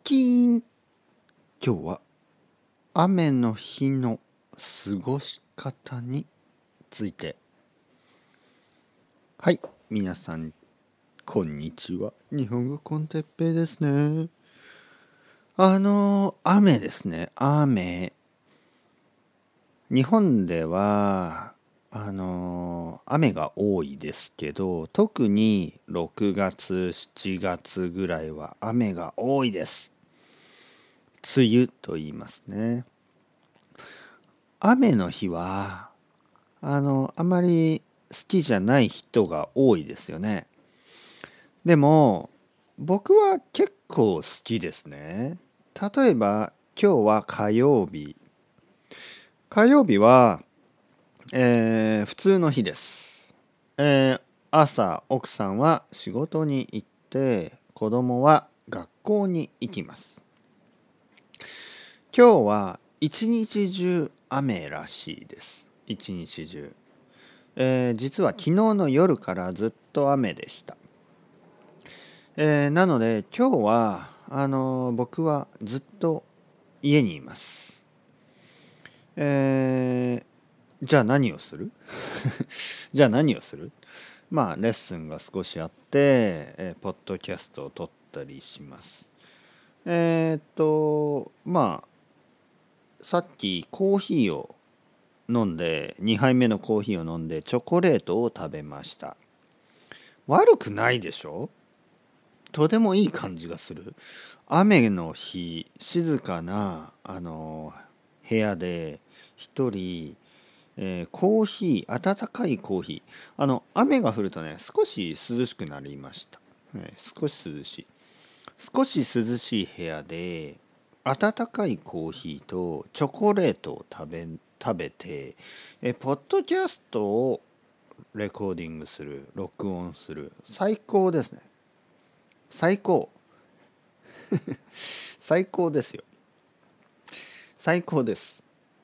キーン。今日は雨の日の過ごし方について。はい、皆さんこんにちは。日本語コンテッペイですね。雨ですね。雨。日本では雨が多いですけど、特に6月7月ぐらいは雨が多いです。梅雨と言いますね。雨の日はあまり好きじゃない人が多いですよね。でも僕は結構好きですね。例えば今日は火曜日。火曜日は、普通の日です。朝奥さんは仕事に行って子供は学校に行きます。今日は一日中雨らしいです。一日中。実は昨日の夜からずっと雨でした。なので今日は僕はずっと家にいます。じゃあ何をするじゃあ何をするまあレッスンが少しあって、ポッドキャストを撮ったりします。まあさっきコーヒーを飲んで2杯目のコーヒーを飲んでチョコレートを食べました。悪くないでしょ。とてもいい感じがする。雨の日、静かな部屋で一人、コーヒー、温かいコーヒー。雨が降るとね、少し涼しくなりました。少し涼しい。少し涼しい部屋で温かいコーヒーとチョコレートを食べて、ポッドキャストをレコーディングする、録音する。最高ですね。最高。最高ですよ。最高です。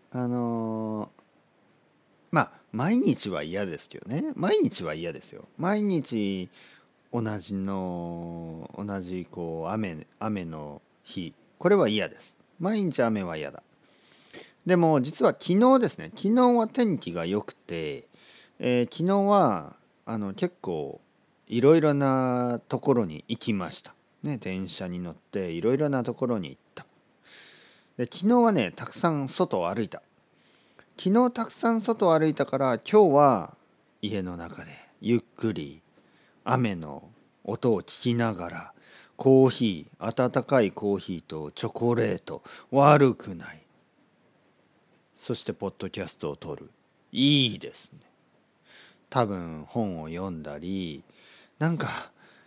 毎日は嫌ですけどね。毎日は嫌ですよ。毎日同じ雨の日。これは嫌です。毎日雨は嫌だ。でも実は昨日ですね。昨日は天気が良くて、昨日は結構いろいろなところに行きました。ね、電車に乗っていろいろなところに行った。で、昨日はね、たくさん外を歩いた。昨日たくさん外を歩いたから今日は家の中でゆっくり雨の音を聞きながらコーヒー、温かいコーヒーとチョコレート、悪くない。そしてポッドキャストを撮る。いいですね。多分本を読んだり、なんか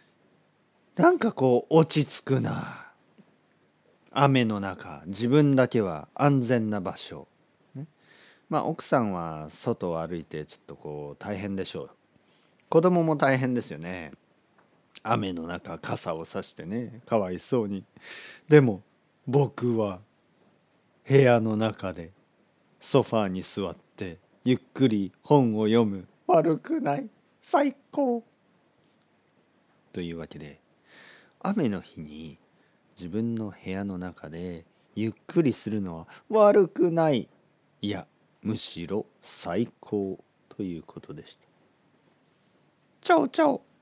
こう落ち着くな。雨の中、自分だけは安全な場所。ね、奥さんは外を歩いてちょっとこう大変でしょう。子供も大変ですよね。雨の中傘を差してね、かわいそうに。でも僕は部屋の中でソファーに座ってゆっくり本を読む。悪くない。最高。というわけで、雨の日に自分の部屋の中でゆっくりするのは悪くない。いや、むしろ最高ということでした。チャオチャオ。